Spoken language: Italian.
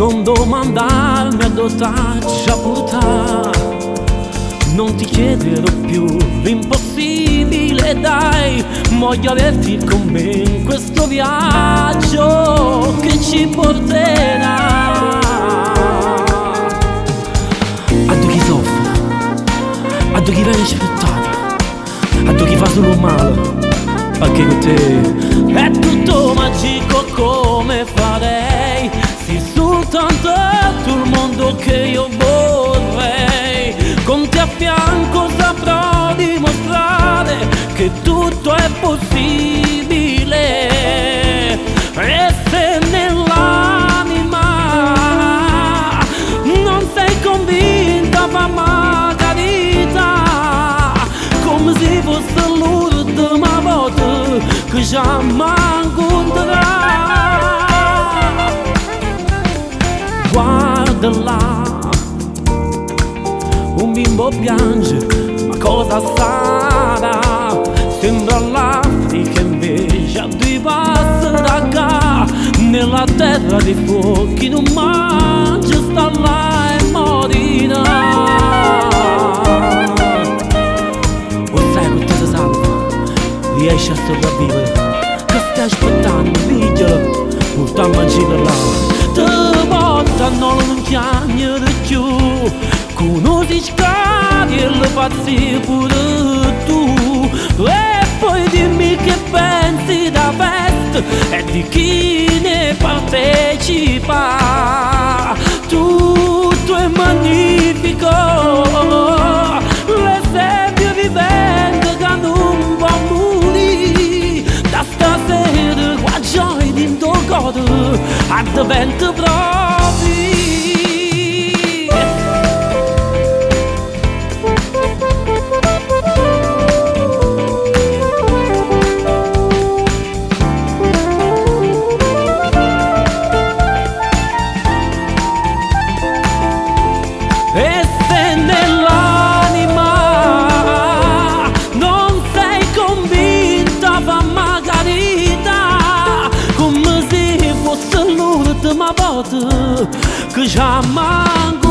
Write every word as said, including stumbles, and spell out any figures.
non domandarmi a dotarci a portare. Non ti chiederò più l'impossibile, dai, voglio averti con me in questo viaggio che ci porterà a dove chi soffre, a dove chi viene sfruttato, a dove chi fa solo male, perché con te è tutto magico come farei, sì, soltanto tu il mondo che io vorrei. Con te a fianco saprò dimostrare che tutto è possibile, e se nell'anima non sei convinta, fa margarita, come se fosse l'ultima volta che già m'incontrerà. Guarda là, un bimbo piange, ma cosa sarà? Sembra l'Africa invece a due passi da qua, nella terra dei fuochi non mangia, sta là e morirà. O sai che ti salva, riesci a sopravvivere, che stai aspettando, piglialo, portammo a girare là. Te volta non chiamare più, conosci scadi e le pazzie pure tu, e poi dimmi che pensi da festa e di chi ne partecipa. Tutto è magnifico, l'esempio vivente che non va a morire, da stasera qua gioia di tuo cuore addiventa proprio. E se nell'anima non sei convinta, fa margarita, come se fosse l'ultima volta che già manco